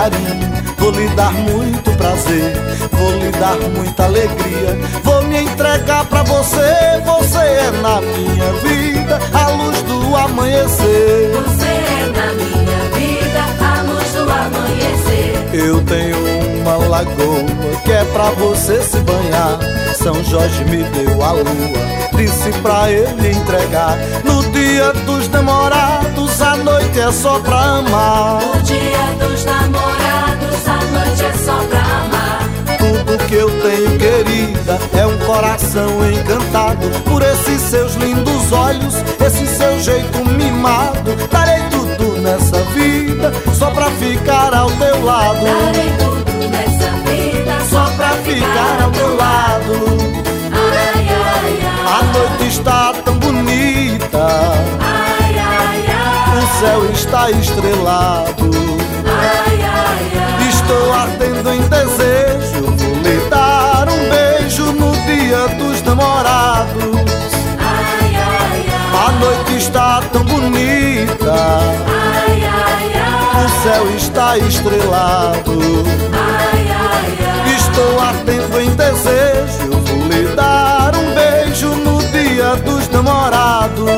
carinho, vou lhe dar muito prazer, vou lhe dar muita alegria. Vou me entregar pra você, você é na minha vida a luz do amanhecer. Você é na minha vida a luz do amanhecer. Eu tenho uma lagoa que é pra você se banhar. São Jorge me deu a lua, disse pra ele entregar. No dia dos namorados a noite é só pra amar. No dia dos namorados a noite é só pra amar. Tudo que eu tenho, querida, é um coração encantado por esses seus lindos olhos, esse seu jeito mimado. Darei tudo nessa vida só pra ficar ao teu lado. Darei tudo nessa vida só pra ficar ao teu lado. Ai, ai, ai. A noite está tão bonita, Ai, ai, ai. o céu está estrelado. Ai, ai, ai. Estou ardendo em desejo, vou lhe dar um beijo no dia dos namorados. Ai, ai, ai. A noite está tão bonita, Ai, ai, ai. o céu está estrelado. Ai, ai, ai. Estou ardendo em desejo, vou lhe dar um beijo no dia dos namorados.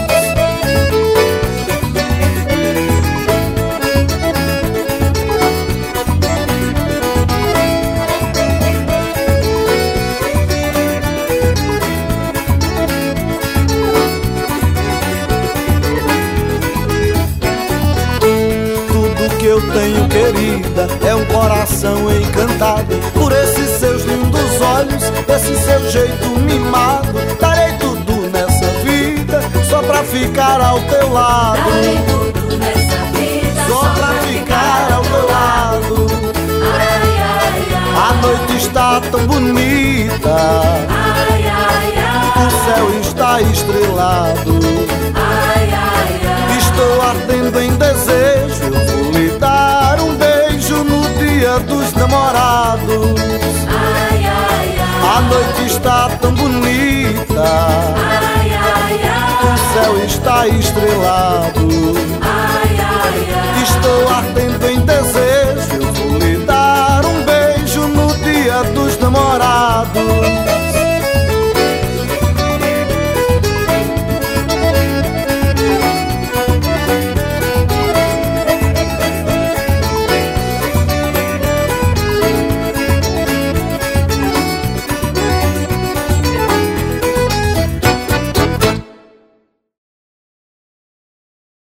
Eu tenho, querida, é um coração encantado por esses seus lindos olhos, esse seu jeito mimado. Darei tudo nessa vida só pra ficar ao teu lado. Darei tudo nessa vida só pra ficar ao teu lado. Ai, ai, ai. A noite está tão bonita, Ai, ai, ai. o céu está estrelado. Ai, ai, ai. Estou ardendo em desejo, vou lhe dar um beijo no dia dos namorados. Ai, ai, ai. A noite está tão bonita, Ai, ai, ai. o céu está estrelado.